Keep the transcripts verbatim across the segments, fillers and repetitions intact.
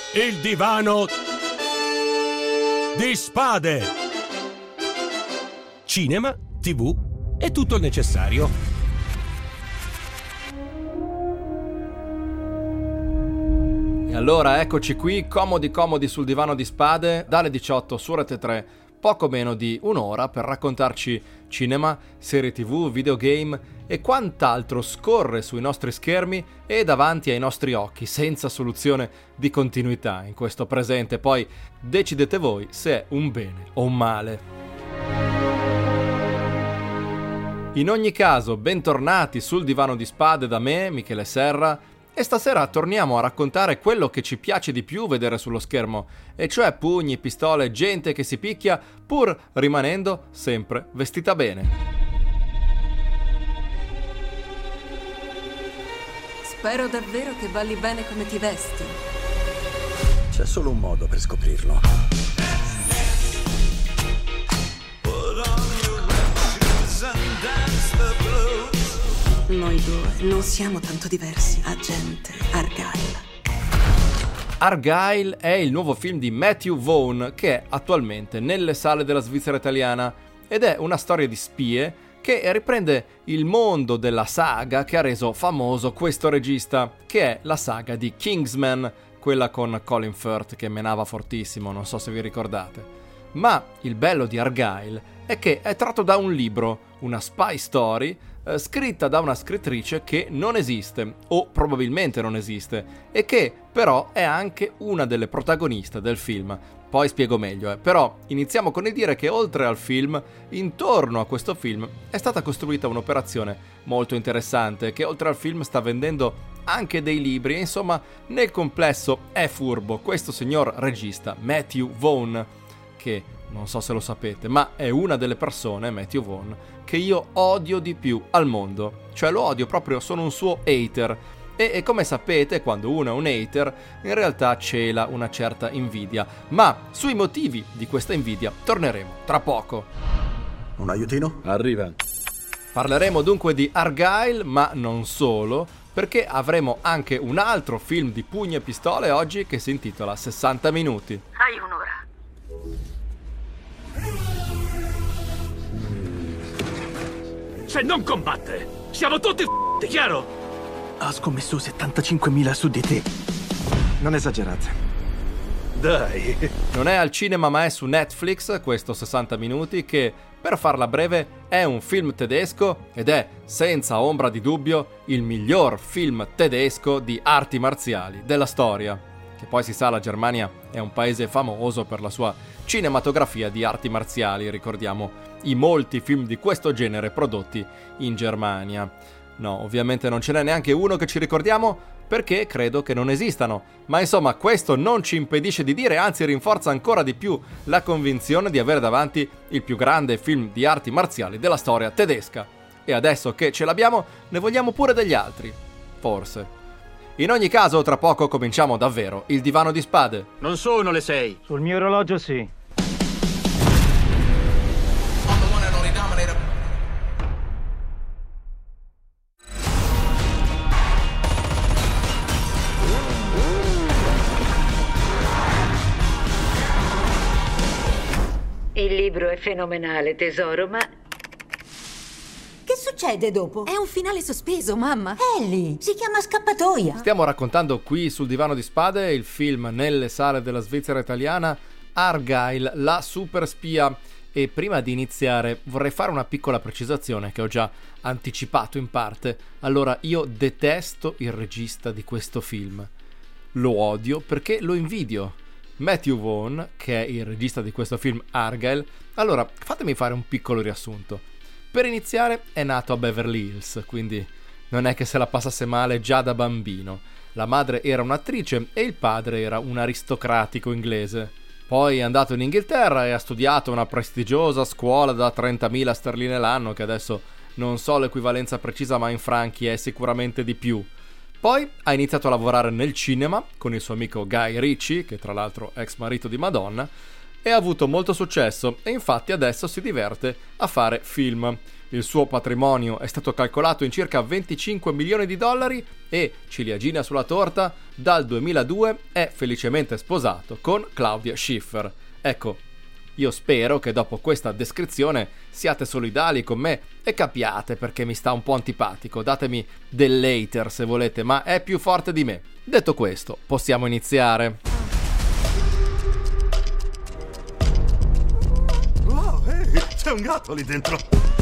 Il divano di spade. Cinema, tivù e tutto il necessario. E allora eccoci qui, comodi comodi sul divano di spade, dalle diciotto su Rete tre, poco meno di un'ora per raccontarci cinema, serie tivù, videogame e quant'altro scorre sui nostri schermi e davanti ai nostri occhi, senza soluzione di continuità in questo presente. Poi decidete voi se è un bene o un male. In ogni caso, bentornati sul divano di spade da me, Michele Serra, e stasera torniamo a raccontare quello che ci piace di più vedere sullo schermo, e cioè pugni, pistole, gente che si picchia, pur rimanendo sempre vestita bene. Spero davvero che balli bene come ti vesti. C'è solo un modo per scoprirlo. Noi due non siamo tanto diversi, agente Argyle. Argyle è il nuovo film di Matthew Vaughn che è attualmente nelle sale della Svizzera italiana ed è una storia di spie che riprende il mondo della saga che ha reso famoso questo regista, che è la saga di Kingsman, quella con Colin Firth che menava fortissimo, non so se vi ricordate. Ma il bello di Argyle è che è tratto da un libro, una spy story, eh, scritta da una scrittrice che non esiste, o probabilmente non esiste, e che però è anche una delle protagoniste del film. Poi spiego meglio, eh. Però iniziamo con il dire che oltre al film, intorno a questo film è stata costruita un'operazione molto interessante che oltre al film sta vendendo anche dei libri e insomma nel complesso è furbo questo signor regista Matthew Vaughn, che non so se lo sapete, ma è una delle persone, Matthew Vaughn, che io odio di più al mondo. Cioè lo odio proprio, sono un suo hater. E, e come sapete, quando uno è un hater, in realtà cela una certa invidia. Ma sui motivi di questa invidia torneremo tra poco. Un aiutino? Arriva. Parleremo dunque di Argyle, ma non solo, perché avremo anche un altro film di pugni e pistole oggi che si intitola sessanta minuti. Hai un'ora. Se non combatte, siamo tutti f***i, chiaro? Ha scommesso settantacinquemila su di te. Non esagerate. Dai. Non è al cinema ma è su Netflix questo sessanta minuti che, per farla breve, è un film tedesco ed è, senza ombra di dubbio, il miglior film tedesco di arti marziali della storia. Che poi si sa, la Germania è un paese famoso per la sua cinematografia di arti marziali, ricordiamo i molti film di questo genere prodotti in Germania. No, ovviamente non ce n'è neanche uno che ci ricordiamo perché credo che non esistano, ma insomma questo non ci impedisce di dire, anzi rinforza ancora di più la convinzione di avere davanti il più grande film di arti marziali della storia tedesca. E adesso che ce l'abbiamo, ne vogliamo pure degli altri. Forse. In ogni caso, tra poco cominciamo davvero il divano di spade. Non sono le sei. Sul mio orologio sì. Il libro è fenomenale, tesoro, ma... Che succede dopo? È un finale sospeso, mamma. Ellie, si chiama Scappatoia. Stiamo raccontando qui sul divano di spade il film nelle sale della Svizzera italiana Argyle, la super spia. E prima di iniziare vorrei fare una piccola precisazione che ho già anticipato in parte. Allora, io detesto il regista di questo film. Lo odio perché lo invidio. Matthew Vaughn, che è il regista di questo film Argyle. Allora, fatemi fare un piccolo riassunto. Per iniziare, è nato a Beverly Hills, quindi non è che se la passasse male già da bambino. La madre era un'attrice e il padre era un aristocratico inglese. Poi è andato in Inghilterra e ha studiato una prestigiosa scuola da trentamila sterline l'anno, che adesso non so l'equivalenza precisa, ma in franchi è sicuramente di più. Poi ha iniziato a lavorare nel cinema con il suo amico Guy Ritchie, che tra l'altro è ex marito di Madonna, e ha avuto molto successo e infatti adesso si diverte a fare film. Il suo patrimonio è stato calcolato in circa venticinque milioni di dollari e, ciliegina sulla torta, dal duemiladue è felicemente sposato con Claudia Schiffer. Ecco, io spero che dopo questa descrizione siate solidali con me e capiate perché mi sta un po' antipatico. Datemi dell'hater se volete, ma è più forte di me. Detto questo, possiamo iniziare. Wow, ehi, c'è un gatto lì dentro.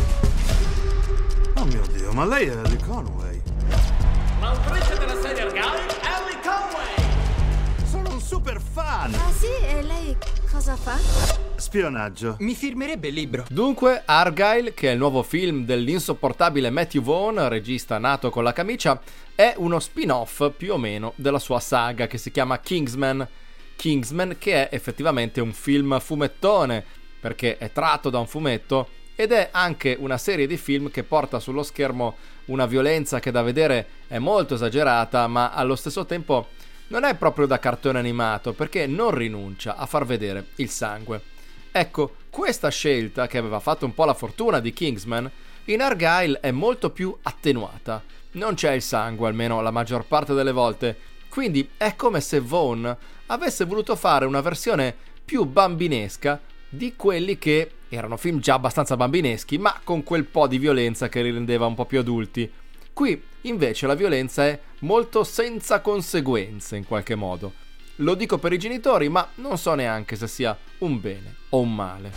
Oh mio Dio, ma lei è Ellie Conway. L'autrice della serie Argyle, Ellie Conway! Sono un super fan. Ah sì? E lei cosa fa? Spionaggio. Mi firmerebbe il libro. Dunque, Argyle, che è il nuovo film dell'insopportabile Matthew Vaughn, regista nato con la camicia, è uno spin-off più o meno della sua saga che si chiama Kingsman. Kingsman che è effettivamente un film fumettone, perché è tratto da un fumetto, ed è anche una serie di film che porta sullo schermo una violenza che da vedere è molto esagerata, ma allo stesso tempo non è proprio da cartone animato, perché non rinuncia a far vedere il sangue. Ecco, questa scelta, che aveva fatto un po' la fortuna di Kingsman, in Argyle è molto più attenuata. Non c'è il sangue, almeno la maggior parte delle volte, quindi è come se Vaughn avesse voluto fare una versione più bambinesca di quelli che erano film già abbastanza bambineschi, ma con quel po' di violenza che li rendeva un po' più adulti. Qui invece la violenza è molto senza conseguenze in qualche modo. Lo dico per i genitori, ma non so neanche se sia un bene o un male.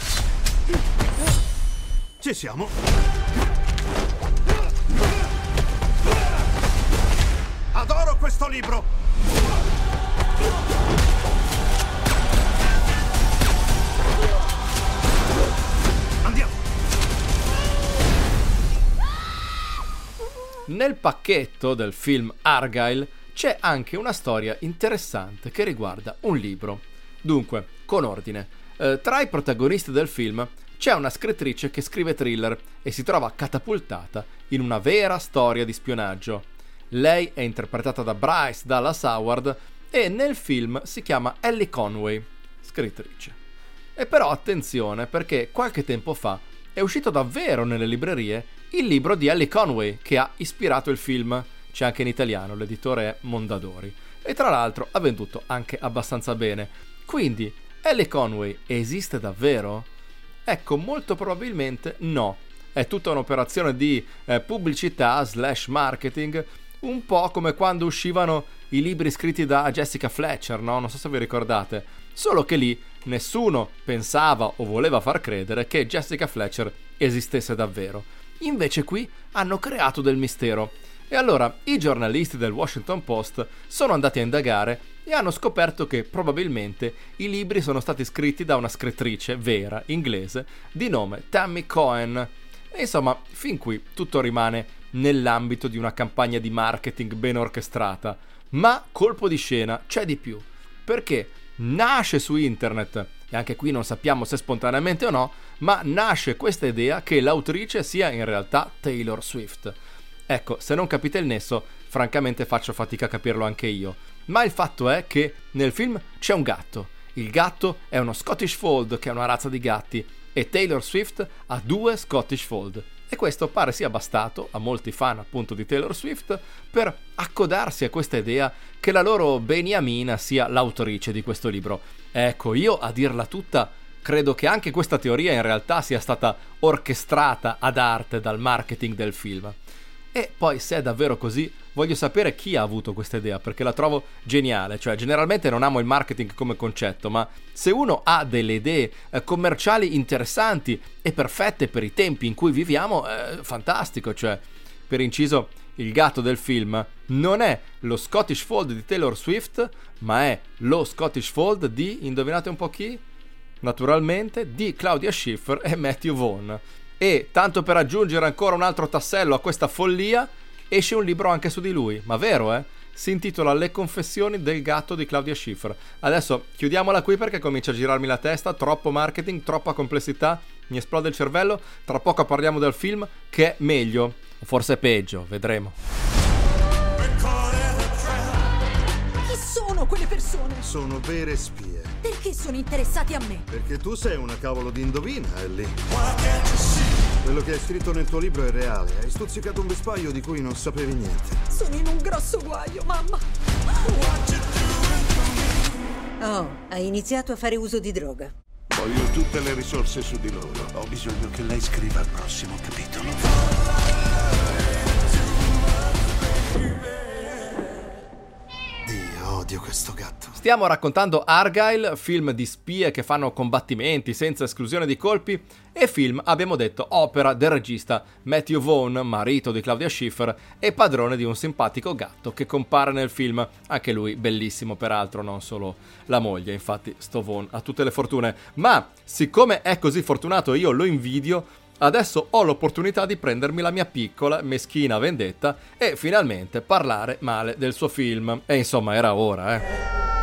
Ci siamo. Adoro questo libro. Andiamo. Nel pacchetto del film Argyle c'è anche una storia interessante che riguarda un libro. Dunque, con ordine, eh, tra i protagonisti del film c'è una scrittrice che scrive thriller e si trova catapultata in una vera storia di spionaggio. Lei è interpretata da Bryce Dallas Howard e nel film si chiama Ellie Conway, scrittrice. E però attenzione, perché qualche tempo fa è uscito davvero nelle librerie il libro di Ellie Conway che ha ispirato il film. C'è anche in italiano, l'editore è Mondadori, e tra l'altro ha venduto anche abbastanza bene. Quindi Ellie Conway esiste davvero? Ecco, molto probabilmente no. È tutta un'operazione di eh, pubblicità slash marketing, un po' come quando uscivano i libri scritti da Jessica Fletcher, no? Non so se vi ricordate. Solo che lì nessuno pensava o voleva far credere che Jessica Fletcher esistesse davvero. Invece qui hanno creato del mistero. E allora i giornalisti del Washington Post sono andati a indagare e hanno scoperto che probabilmente i libri sono stati scritti da una scrittrice vera, inglese, di nome Tammy Cohen. E insomma, fin qui tutto rimane nell'ambito di una campagna di marketing ben orchestrata. Ma colpo di scena c'è di più, perché nasce su internet, e anche qui non sappiamo se spontaneamente o no, ma nasce questa idea che l'autrice sia in realtà Taylor Swift. Ecco, se non capite il nesso, francamente faccio fatica a capirlo anche io. Ma il fatto è che nel film c'è un gatto. Il gatto è uno Scottish Fold, che è una razza di gatti, e Taylor Swift ha due Scottish Fold. E questo pare sia bastato a molti fan appunto di Taylor Swift per accodarsi a questa idea che la loro beniamina sia l'autrice di questo libro. Ecco, io a dirla tutta credo che anche questa teoria in realtà sia stata orchestrata ad arte dal marketing del film. E poi, se è davvero così, voglio sapere chi ha avuto questa idea, perché la trovo geniale. Cioè, generalmente non amo il marketing come concetto, ma se uno ha delle idee eh, commerciali interessanti e perfette per i tempi in cui viviamo, è fantastico. Cioè, per inciso, il gatto del film non è lo Scottish Fold di Taylor Swift, ma è lo Scottish Fold di, indovinate un po' chi? Naturalmente, di Claudia Schiffer e Matthew Vaughn. E, tanto per aggiungere ancora un altro tassello a questa follia, esce un libro anche su di lui, ma vero, eh? Si intitola Le confessioni del gatto di Claudia Schiffer. Adesso chiudiamola qui perché comincia a girarmi la testa, troppo marketing, troppa complessità, mi esplode il cervello. Tra poco parliamo del film, che è meglio, o forse peggio, vedremo. Chi sono quelle persone? Sono vere spie. Perché sono interessati a me? Perché tu sei una cavolo di indovina, Ellie. Quello che hai scritto nel tuo libro è reale. Hai stuzzicato un vespaio di cui non sapevi niente. Sono in un grosso guaio, mamma. Oh, hai iniziato a fare uso di droga. Voglio tutte le risorse su di loro. Ho bisogno che lei scriva il prossimo capitolo. Odio questo gatto. Stiamo raccontando Argylle, film di spie che fanno combattimenti senza esclusione di colpi, e film, abbiamo detto, opera del regista Matthew Vaughn, marito di Claudia Schiffer e padrone di un simpatico gatto che compare nel film, anche lui bellissimo peraltro, non solo la moglie, infatti sto Vaughn ha tutte le fortune. Ma siccome è così fortunato io lo invidio, adesso ho l'opportunità di prendermi la mia piccola, meschina vendetta e finalmente parlare male del suo film. E insomma, era ora, eh.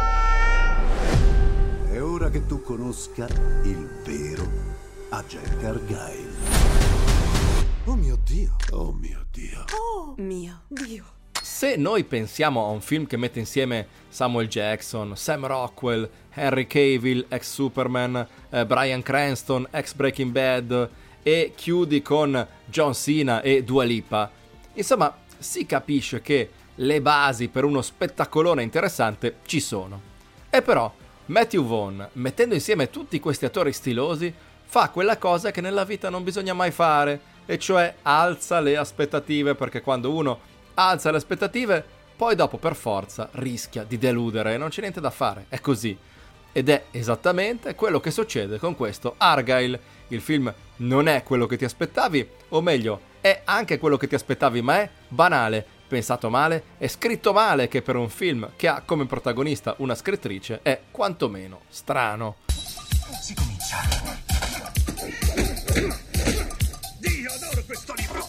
È ora che tu conosca il vero agente Argylle. Oh mio Dio. Oh mio Dio. Oh mio Dio. Se noi pensiamo a un film che mette insieme Samuel Jackson, Sam Rockwell, Henry Cavill, ex Superman, eh, Bryan Cranston, ex Breaking Bad, e chiudi con John Cena e Dua Lipa, insomma si capisce che le basi per uno spettacolone interessante ci sono. E però Matthew Vaughn, mettendo insieme tutti questi attori stilosi, fa quella cosa che nella vita non bisogna mai fare, e cioè alza le aspettative, perché quando uno alza le aspettative poi dopo per forza rischia di deludere, e non c'è niente da fare, è così. Ed è esattamente quello che succede con questo Argylle. Il film non è quello che ti aspettavi, o meglio, è anche quello che ti aspettavi, ma è banale, pensato male e scritto male, che per un film che ha come protagonista una scrittrice è quantomeno strano. Si comincia. Dio, adoro questo libro!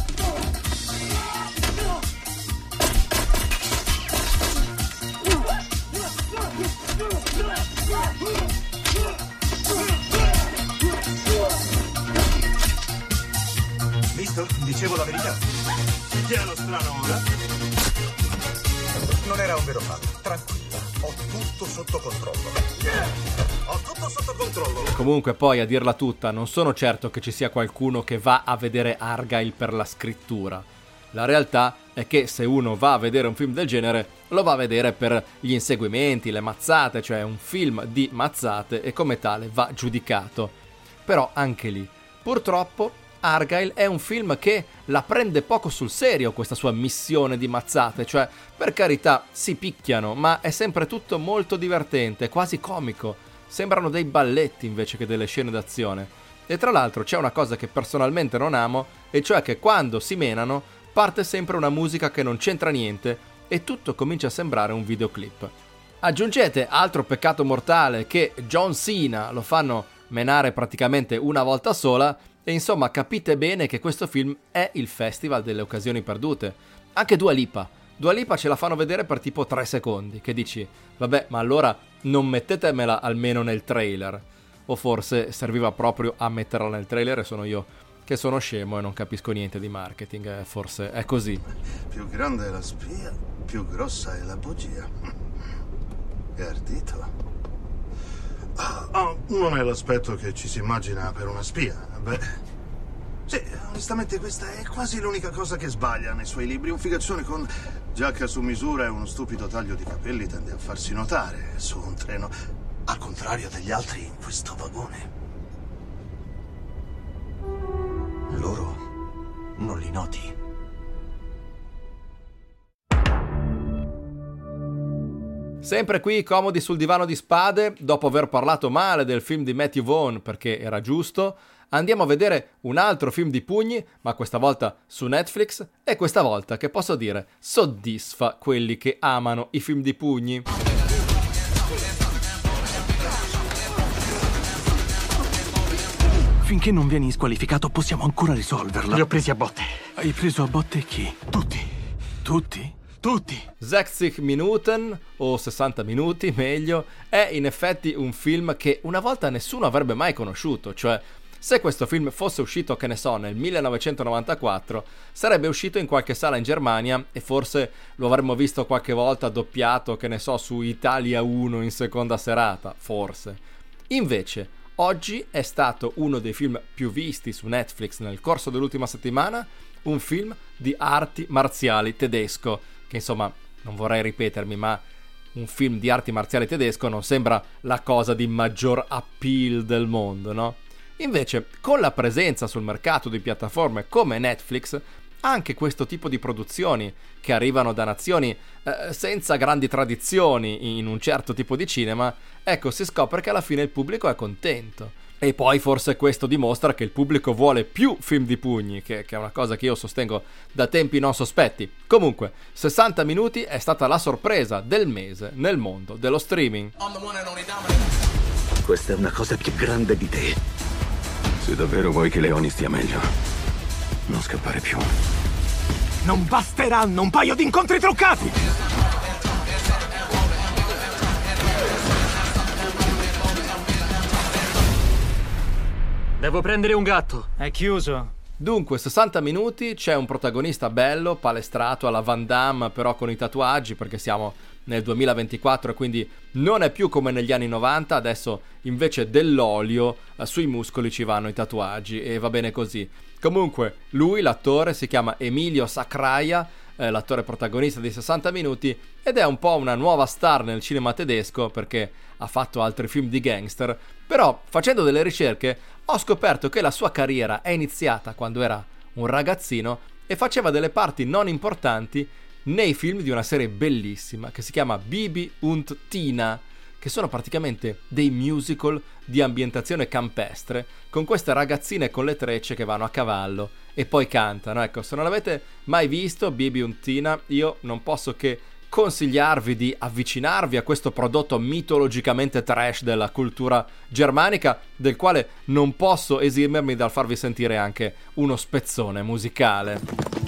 Visto? Dicevo la verità. Chi è lo strano ora? Non era un vero fan. Tranquilla, ho tutto sotto controllo. Ho tutto sotto controllo. Comunque poi, a dirla tutta, non sono certo che ci sia qualcuno che va a vedere Argylle per la scrittura. La realtà è che se uno va a vedere un film del genere, lo va a vedere per gli inseguimenti, le mazzate, cioè un film di mazzate, e come tale va giudicato. Però anche lì, purtroppo, Argylle è un film che la prende poco sul serio, questa sua missione di mazzate, cioè per carità si picchiano, ma è sempre tutto molto divertente, quasi comico, sembrano dei balletti invece che delle scene d'azione. E tra l'altro c'è una cosa che personalmente non amo, e cioè che quando si menano parte sempre una musica che non c'entra niente e tutto comincia a sembrare un videoclip. Aggiungete altro peccato mortale, che John Cena lo fanno menare praticamente una volta sola, e insomma capite bene che questo film è il festival delle occasioni perdute. Anche Dua Lipa. Dua Lipa ce la fanno vedere per tipo tre secondi, che dici, vabbè, ma allora non mettetemela almeno nel trailer. O forse serviva proprio a metterla nel trailer e sono io che sono scemo e non capisco niente di marketing, eh, forse è così. Più grande è la spia, più grossa è la bugia. È ardito. Oh, non è l'aspetto che ci si immagina per una spia. Beh, sì, onestamente questa è quasi l'unica cosa che sbaglia nei suoi libri. Un figaccione con giacca su misura e uno stupido taglio di capelli tende a farsi notare su un treno, al contrario degli altri in questo vagone. Loro non li noti. Sempre qui, comodi sul divano di spade, dopo aver parlato male del film di Matthew Vaughn perché era giusto, andiamo a vedere un altro film di pugni, ma questa volta su Netflix, e questa volta, che posso dire, soddisfa quelli che amano i film di pugni. Finché non vieni squalificato possiamo ancora risolverla. Li ho presi a botte. Hai preso a botte chi? Tutti. Tutti? Tutti. sechzig Minuten, o sessanta minuti meglio, è in effetti un film che una volta nessuno avrebbe mai conosciuto, cioè se questo film fosse uscito, che ne so, nel millenovecentonovantaquattro, sarebbe uscito in qualche sala in Germania e forse lo avremmo visto qualche volta doppiato, che ne so, su Italia uno in seconda serata, forse. Invece, oggi è stato uno dei film più visti su Netflix nel corso dell'ultima settimana, un film di arti marziali tedesco, che insomma, non vorrei ripetermi, ma un film di arti marziali tedesco non sembra la cosa di maggior appeal del mondo, no? Invece, con la presenza sul mercato di piattaforme come Netflix, anche questo tipo di produzioni che arrivano da nazioni eh, senza grandi tradizioni in un certo tipo di cinema, ecco, si scopre che alla fine il pubblico è contento. E poi forse questo dimostra che il pubblico vuole più film di pugni, che, che è una cosa che io sostengo da tempi non sospetti. Comunque, sessanta minuti è stata la sorpresa del mese nel mondo dello streaming. Questa è una cosa più grande di te. Se davvero vuoi che Leoni stia meglio, non scappare più. Non basteranno un paio di incontri truccati! Devo prendere un gatto. È chiuso. Dunque, sessanta minuti, c'è un protagonista bello, palestrato alla Van Damme, però con i tatuaggi, perché siamo nel duemilaventiquattro e quindi non è più come negli anni novanta, adesso invece dell'olio eh, sui muscoli ci vanno i tatuaggi e va bene così. Comunque, lui, l'attore, si chiama Emilio Sacraia, eh, l'attore protagonista di sessanta minuti, ed è un po' una nuova star nel cinema tedesco perché ha fatto altri film di gangster, però facendo delle ricerche ho scoperto che la sua carriera è iniziata quando era un ragazzino e faceva delle parti non importanti nei film di una serie bellissima che si chiama Bibi und Tina, che sono praticamente dei musical di ambientazione campestre con queste ragazzine con le trecce che vanno a cavallo e poi cantano. Ecco, se non l'avete mai visto Bibi und Tina, io non posso che consigliarvi di avvicinarvi a questo prodotto mitologicamente trash della cultura germanica, del quale non posso esimermi dal farvi sentire anche uno spezzone musicale.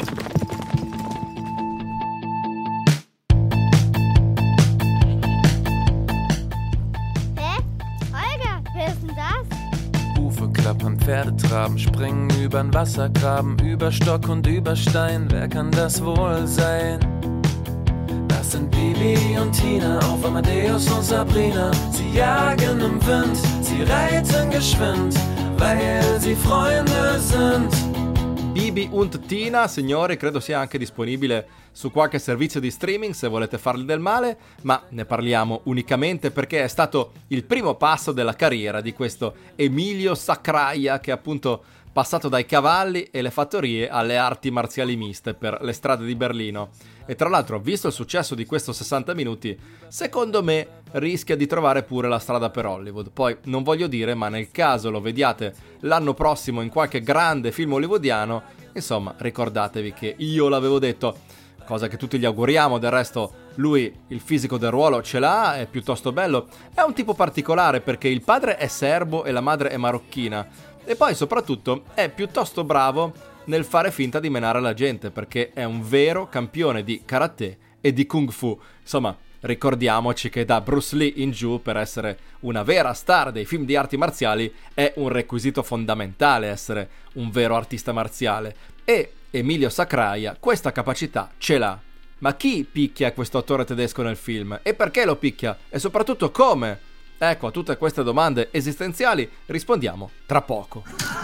Klappern, Pferde traben, springen übern Wassergraben, über Stock und über Stein, wer kann das wohl sein? Das sind Bibi und Tina, auf Amadeus und Sabrina. Sie jagen im Wind, sie reiten geschwind, weil sie Freunde sind. Bibi und Tina, signori, credo sia anche disponibile su qualche servizio di streaming se volete fargli del male, ma ne parliamo unicamente perché è stato il primo passo della carriera di questo Emilio Sacraia, che è appunto passato dai cavalli e le fattorie alle arti marziali miste per le strade di Berlino. E tra l'altro, visto il successo di questo sessanta minuti, secondo me rischia di trovare pure la strada per Hollywood. Poi non voglio dire, ma nel caso lo vediate l'anno prossimo in qualche grande film hollywoodiano, insomma, ricordatevi che io l'avevo detto, cosa che tutti gli auguriamo. Del resto lui il fisico del ruolo ce l'ha, è piuttosto bello, è un tipo particolare perché il padre è serbo e la madre è marocchina, e poi soprattutto è piuttosto bravo nel fare finta di menare la gente, perché è un vero campione di karate e di kung fu. Insomma, ricordiamoci che da Bruce Lee in giù, per essere una vera star dei film di arti marziali, è un requisito fondamentale essere un vero artista marziale. E Emilio Sacraia questa capacità ce l'ha. Ma chi picchia questo attore tedesco nel film? E perché lo picchia? E soprattutto come? Ecco, a tutte queste domande esistenziali rispondiamo tra poco.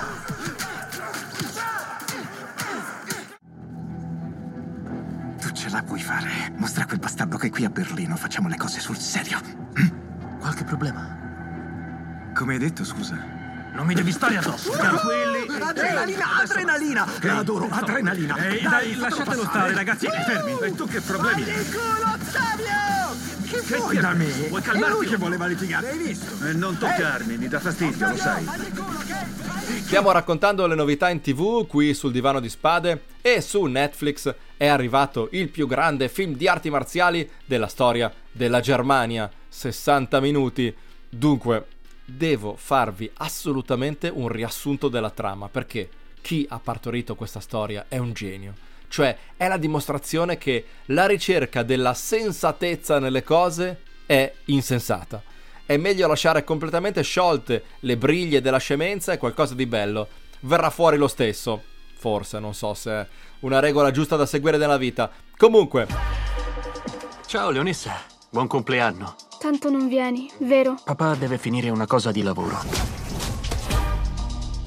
Tu ce la puoi fare. Mostra a quel bastardo che qui a Berlino facciamo le cose sul serio. Qualche problema? Come hai detto, scusa? Non mi devi stare addosso. Tranquilli. Adrenalina, adrenalina. La adoro, adrenalina. Ehi, dai, lasciatelo stare, ragazzi. Fermi. E tu che problemi hai? Il culo, Ottavio! Che Che vuoi ti- da me? Vuoi È calmarti? lui che voleva litigare, hai visto? E non toccarmi, mi dà fastidio, lo sai. Stiamo raccontando le novità in tv qui sul Divano di Spade, e su Netflix è arrivato il più grande film di arti marziali della storia della Germania, sessanta minuti. Dunque, devo farvi assolutamente un riassunto della trama, perché chi ha partorito questa storia è un genio. Cioè, è la dimostrazione che la ricerca della sensatezza nelle cose è insensata. È meglio lasciare completamente sciolte le briglie della scemenza e qualcosa di bello verrà fuori lo stesso. Forse, non so se è una regola giusta da seguire nella vita. Comunque... Ciao Leonessa, buon compleanno. Tanto non vieni, vero? Papà deve finire una cosa di lavoro.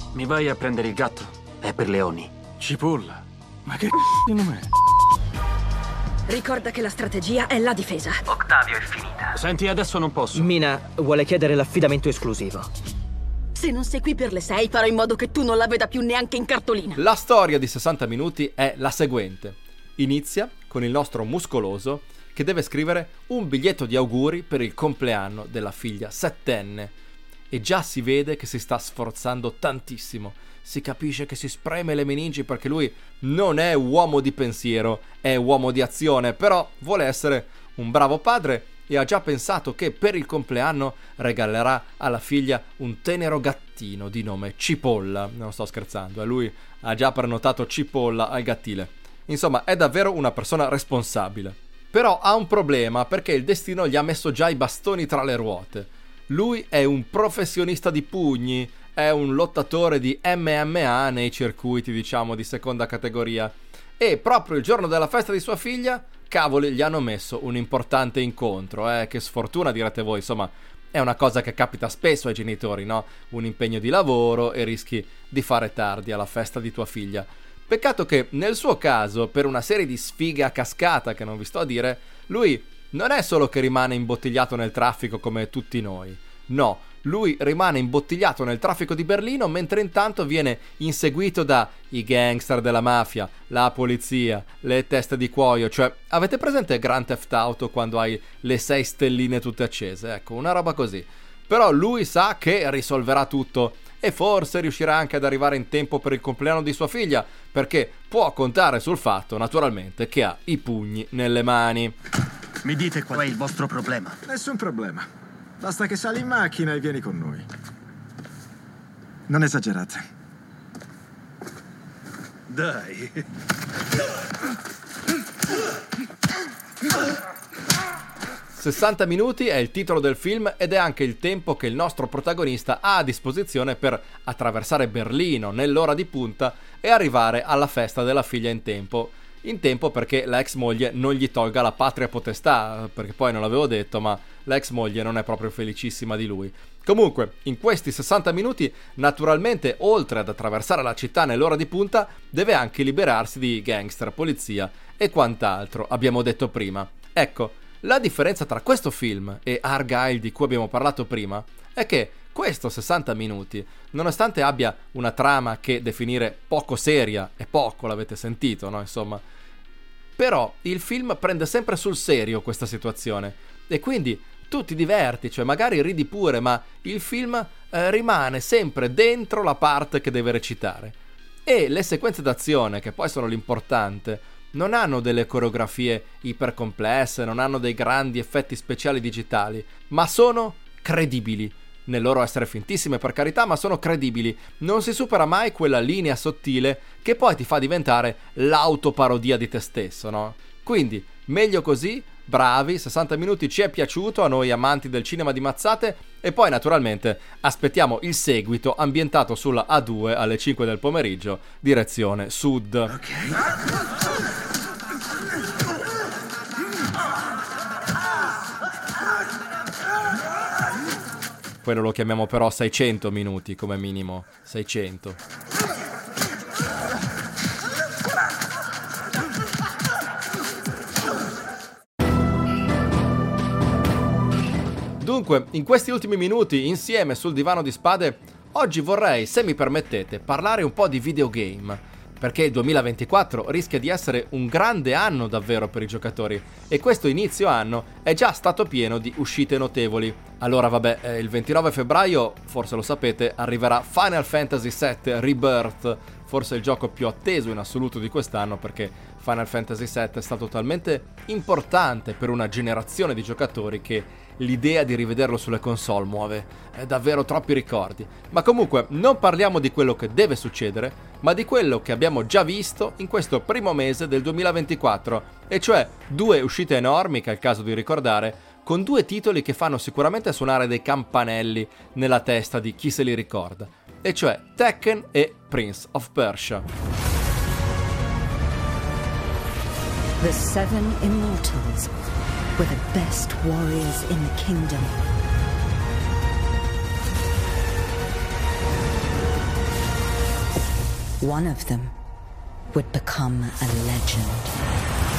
Mi vai a prendere il gatto? È per Leoni. Cipolla? Ma che c***o nome è? Ricorda che la strategia è la difesa. Octavio, è finita. Senti, adesso non posso. Mina vuole chiedere l'affidamento esclusivo. Se non sei qui per le sei, farò in modo che tu non la veda più neanche in cartolina. La storia di sessanta minuti è la seguente. Inizia con il nostro muscoloso che deve scrivere un biglietto di auguri per il compleanno della figlia settenne. E già si vede che si sta sforzando tantissimo. Si capisce che si spreme le meningi perché lui non è uomo di pensiero, è uomo di azione, però vuole essere un bravo padre e ha già pensato che per il compleanno regalerà alla figlia un tenero gattino di nome Cipolla. Non sto scherzando, eh, lui ha già prenotato Cipolla al gattile. Insomma, è davvero una persona responsabile. Però ha un problema perché il destino gli ha messo già i bastoni tra le ruote. Lui è un professionista di pugni, è un lottatore di M M A nei circuiti, diciamo, di seconda categoria. E proprio il giorno della festa di sua figlia, cavoli, gli hanno messo un importante incontro, eh, che sfortuna direte voi, insomma, è una cosa che capita spesso ai genitori, no? Un impegno di lavoro e rischi di fare tardi alla festa di tua figlia. Peccato che nel suo caso, per una serie di sfighe a cascata che non vi sto a dire, lui non è solo che rimane imbottigliato nel traffico come tutti noi, no, lui rimane imbottigliato nel traffico di Berlino mentre intanto viene inseguito da i gangster della mafia, la polizia, le teste di cuoio, cioè avete presente Grand Theft Auto quando hai le sei stelline tutte accese? Ecco, una roba così. Però lui sa che risolverà tutto e forse riuscirà anche ad arrivare in tempo per il compleanno di sua figlia, perché può contare sul fatto, naturalmente, che ha i pugni nelle mani. Mi dite qual è il vostro problema? Nessun problema. Basta che sali in macchina e vieni con noi. Non esagerate. Dai. sessanta minuti è il titolo del film ed è anche il tempo che il nostro protagonista ha a disposizione per attraversare Berlino nell'ora di punta e arrivare alla festa della figlia in tempo. In tempo perché la ex moglie non gli tolga la patria potestà, perché poi non l'avevo detto, ma la ex moglie non è proprio felicissima di lui. Comunque, in questi sessanta minuti, naturalmente, oltre ad attraversare la città nell'ora di punta, deve anche liberarsi di gangster, polizia e quant'altro, abbiamo detto prima. Ecco, la differenza tra questo film e Argylle di cui abbiamo parlato prima è che questo sessanta minuti, nonostante abbia una trama che definire poco seria, è poco, l'avete sentito, no? Insomma, però il film prende sempre sul serio questa situazione e quindi tu ti diverti, cioè magari ridi pure, ma il film eh, rimane sempre dentro la parte che deve recitare. E le sequenze d'azione, che poi sono l'importante, non hanno delle coreografie ipercomplesse, non hanno dei grandi effetti speciali digitali, ma sono credibili. Nel loro essere fintissime, per carità, ma sono credibili. Non si supera mai quella linea sottile che poi ti fa diventare l'autoparodia di te stesso, no? Quindi, meglio così, bravi, sessanta minuti ci è piaciuto a noi amanti del cinema di mazzate e poi naturalmente aspettiamo il seguito ambientato sulla A due alle cinque del pomeriggio, direzione sud. Ok. Quello lo chiamiamo però seicento minuti come minimo, seicento. Dunque, in questi ultimi minuti, insieme sul divano di spade, oggi vorrei, se mi permettete, parlare un po' di videogame. Perché il duemilaventiquattro rischia di essere un grande anno davvero per i giocatori e questo inizio anno è già stato pieno di uscite notevoli. Allora vabbè, eh, il ventinove febbraio, forse lo sapete, arriverà Final Fantasy sette Rebirth, forse il gioco più atteso in assoluto di quest'anno perché Final Fantasy sette è stato talmente importante per una generazione di giocatori che l'idea di rivederlo sulle console muove eh, davvero troppi ricordi. Ma comunque non parliamo di quello che deve succedere, ma di quello che abbiamo già visto in questo primo mese del duemilaventiquattro, e cioè due uscite enormi, che è il caso di ricordare, con due titoli che fanno sicuramente suonare dei campanelli nella testa di chi se li ricorda, e cioè Tekken e Prince of Persia. The Seven Immortals were the best warriors in the kingdom. One of them would become a legend.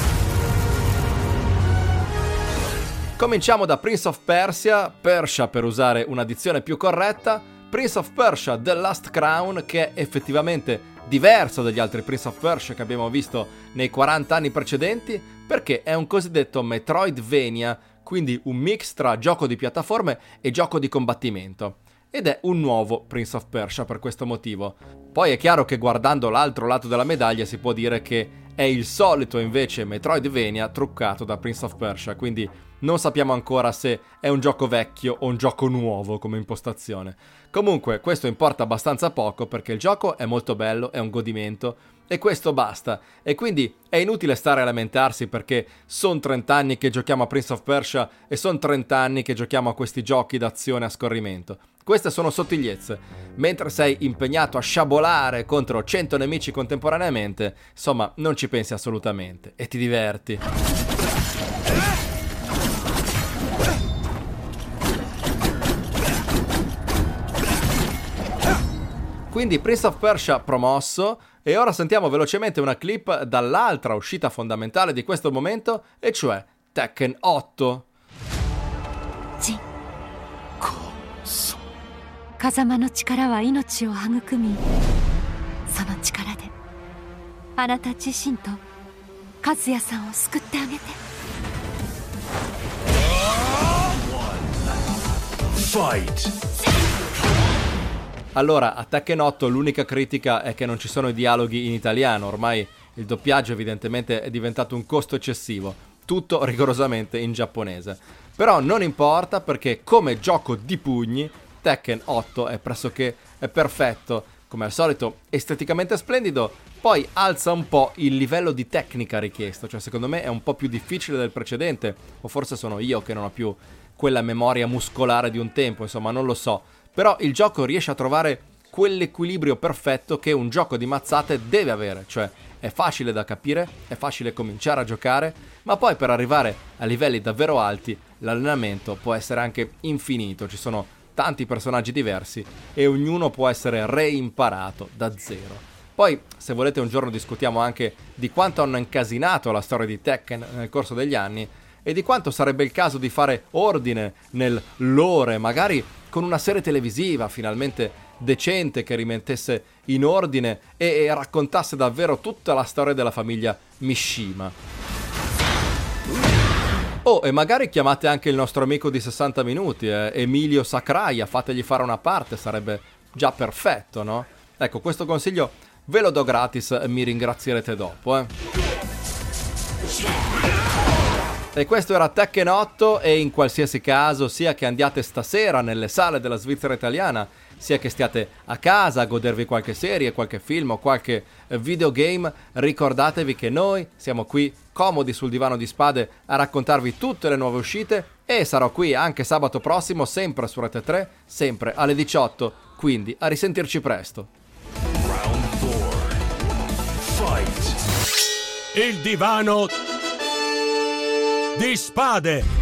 Cominciamo da Prince of Persia, Persia per usare una dizione più corretta, Prince of Persia The Last Crown, che è effettivamente diverso dagli altri Prince of Persia che abbiamo visto nei quaranta anni precedenti, perché è un cosiddetto Metroidvania, quindi un mix tra gioco di piattaforme e gioco di combattimento. Ed è un nuovo Prince of Persia per questo motivo. Poi è chiaro che guardando l'altro lato della medaglia si può dire che è il solito invece Metroidvania truccato da Prince of Persia, quindi non sappiamo ancora se è un gioco vecchio o un gioco nuovo come impostazione. Comunque questo importa abbastanza poco perché il gioco è molto bello, è un godimento e questo basta. E quindi è inutile stare a lamentarsi perché sono trenta anni che giochiamo a Prince of Persia e sono trenta anni che giochiamo a questi giochi d'azione a scorrimento. Queste sono sottigliezze. Mentre sei impegnato a sciabolare contro cento nemici contemporaneamente, insomma, non ci pensi assolutamente e ti diverti. Quindi Prince of Persia promosso, e ora sentiamo velocemente una clip dall'altra uscita fondamentale di questo momento, e cioè Tekken otto. Sì. Kazama no chikara wa inochi o hagukumi. Sono chikara de anata jishin to Kazuya-san o sukutte agete. Fight! Allora, a Tekken otto l'unica critica è che non ci sono i dialoghi in italiano, ormai il doppiaggio evidentemente è diventato un costo eccessivo, tutto rigorosamente in giapponese. Però non importa perché come gioco di pugni Tekken otto è pressoché è perfetto, come al solito esteticamente splendido, poi alza un po' il livello di tecnica richiesto, cioè secondo me è un po' più difficile del precedente, o forse sono io che non ho più quella memoria muscolare di un tempo, insomma non lo so. Però il gioco riesce a trovare quell'equilibrio perfetto che un gioco di mazzate deve avere, cioè è facile da capire, è facile cominciare a giocare, ma poi per arrivare a livelli davvero alti l'allenamento può essere anche infinito, ci sono tanti personaggi diversi e ognuno può essere reimparato da zero. Poi, se volete un giorno discutiamo anche di quanto hanno incasinato la storia di Tekken nel corso degli anni e di quanto sarebbe il caso di fare ordine nel lore, magari con una serie televisiva finalmente decente che rimettesse in ordine e, e raccontasse davvero tutta la storia della famiglia Mishima. Oh, e magari chiamate anche il nostro amico di sessanta minuti, eh, Emilio Sacraia, fategli fare una parte, sarebbe già perfetto, no? Ecco, questo consiglio ve lo do gratis e mi ringrazierete dopo, eh. E questo era Tekken otto e in qualsiasi caso, sia che andiate stasera nelle sale della Svizzera italiana, sia che stiate a casa a godervi qualche serie, qualche film o qualche videogame, ricordatevi che noi siamo qui comodi sul divano di spade a raccontarvi tutte le nuove uscite e sarò qui anche sabato prossimo, sempre su Rete tre, sempre alle diciotto, quindi a risentirci presto. Round four. Fight! Il divano di spade!